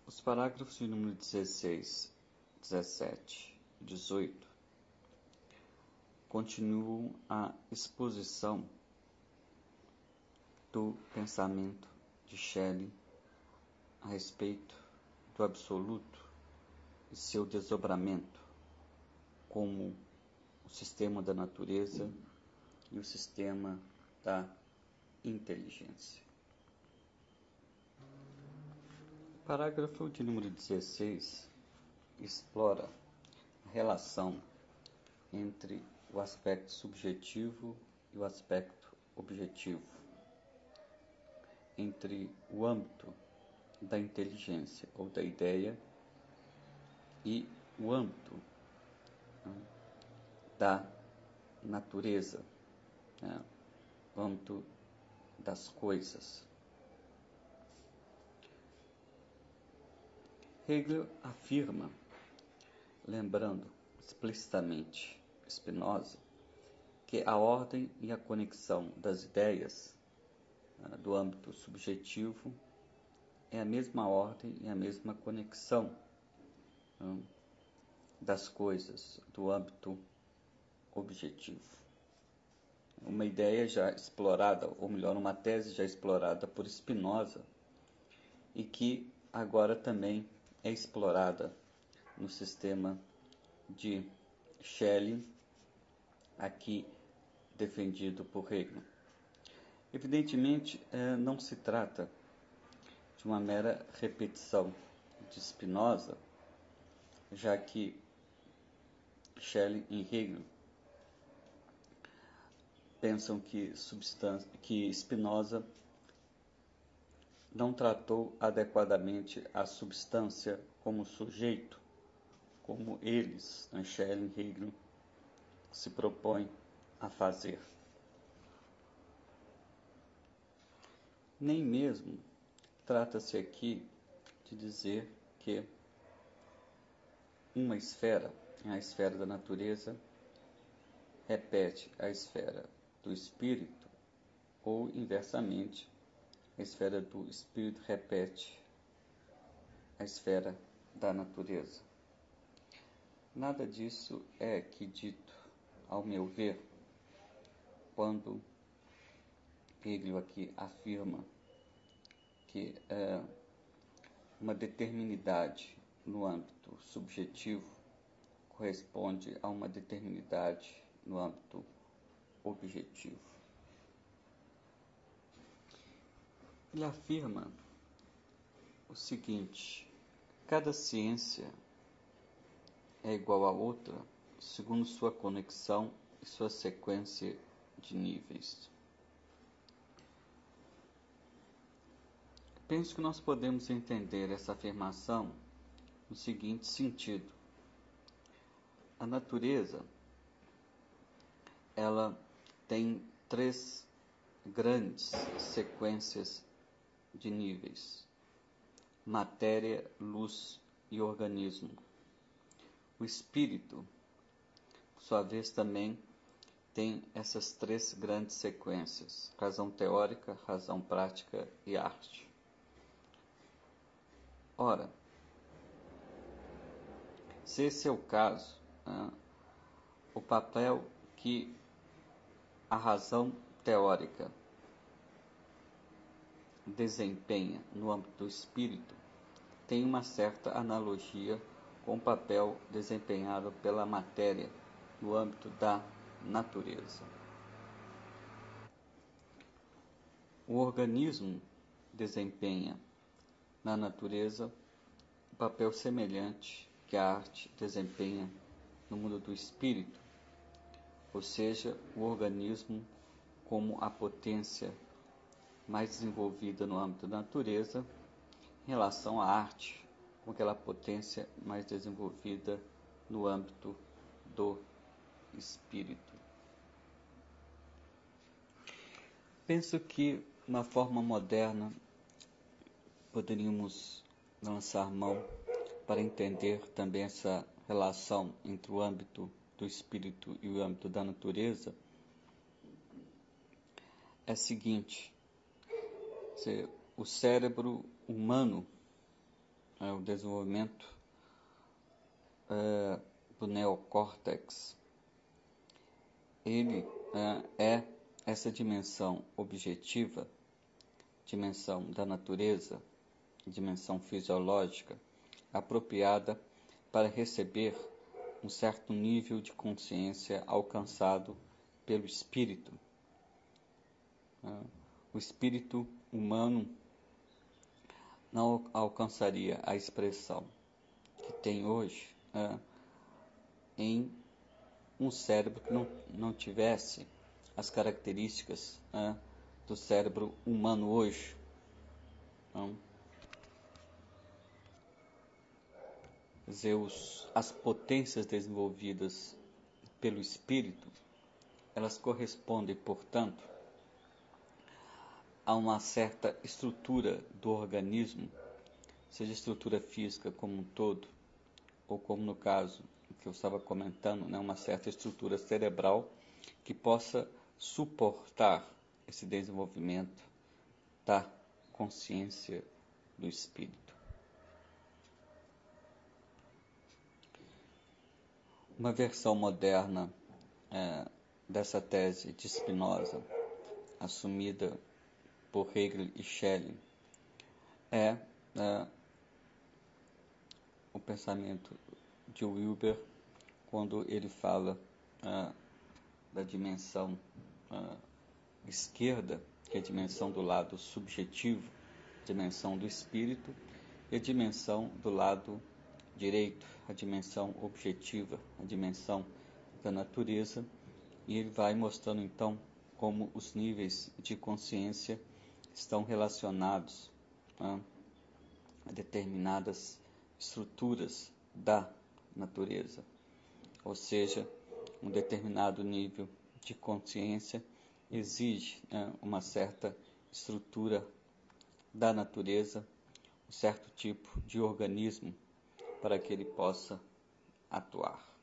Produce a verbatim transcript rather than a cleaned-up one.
Os parágrafos de número dezesseis, dezessete e dezoito continuam a exposição do pensamento de Shelley a respeito do absoluto e seu desdobramento como o sistema da natureza e o sistema da inteligência. O parágrafo de número dezesseis explora a relação entre o aspecto subjetivo e o aspecto objetivo, entre o âmbito da inteligência ou da ideia e o âmbito né, da natureza, né, o âmbito das coisas. Hegel afirma, lembrando explicitamente Spinoza, que a ordem e a conexão das ideias né, do âmbito subjetivo é a mesma ordem e a mesma conexão né, das coisas do âmbito objetivo. Uma ideia já explorada, ou melhor, uma tese já explorada por Spinoza e que agora também é explorada no sistema de Shelley, aqui defendido por Hegel. Evidentemente, não se trata de uma mera repetição de Spinoza, já que Shelley e Hegel pensam que, que Spinoza não tratou adequadamente a substância como sujeito, como eles, Shelley e Hegel, se propõem a fazer. Nem mesmo trata-se aqui de dizer que uma esfera, a esfera da natureza, repete a esfera do espírito, ou, inversamente, a esfera do espírito repete a esfera da natureza. Nada disso é aqui dito, ao meu ver, quando Hegel aqui afirma que é, uma determinidade no âmbito subjetivo corresponde a uma determinidade no âmbito objetivo. Ele afirma o seguinte: cada ciência é igual a outra segundo sua conexão e sua sequência de níveis. Penso que nós podemos entender essa afirmação no seguinte sentido: a natureza, ela tem três grandes sequências de níveis: matéria, luz e organismo. O espírito, por sua vez, também tem essas três grandes sequências: razão teórica, razão prática e arte. Ora, se esse é o caso, né, o papel que a razão teórica desempenha no âmbito do espírito tem uma certa analogia com o papel desempenhado pela matéria no âmbito da natureza. O organismo desempenha na natureza um papel semelhante que a arte desempenha no mundo do espírito, ou seja, o organismo como a potência mais desenvolvida no âmbito da natureza em relação à arte, com aquela potência mais desenvolvida no âmbito do espírito. Penso que, uma forma moderna, poderíamos lançar mão para entender também essa relação entre o âmbito do espírito e o âmbito da natureza é a seguinte: o cérebro humano é, o desenvolvimento é, do neocórtex, ele é, é essa dimensão objetiva, dimensão da natureza, dimensão fisiológica, apropriada para receber um certo nível de consciência alcançado pelo espírito. O espírito humano não alcançaria a expressão que tem hoje é, em um cérebro que não, não tivesse as características é, do cérebro humano hoje. Então, quer dizer, os, as potências desenvolvidas pelo espírito, elas correspondem, portanto, a uma certa estrutura do organismo, seja estrutura física como um todo, ou como no caso que eu estava comentando, né, uma certa estrutura cerebral que possa suportar esse desenvolvimento da consciência do espírito. Uma versão moderna é, dessa tese de Spinoza, assumida por Hegel e Schelling, é, é o pensamento de Wilber, quando ele fala é, da dimensão é, esquerda, que é a dimensão do lado subjetivo, dimensão do espírito, e a dimensão do lado direito, a dimensão objetiva, a dimensão da natureza, e ele vai mostrando então como os níveis de consciência estão relacionados né, a determinadas estruturas da natureza, ou seja, um determinado nível de consciência exige né, uma certa estrutura da natureza, um certo tipo de organismo para que ele possa atuar.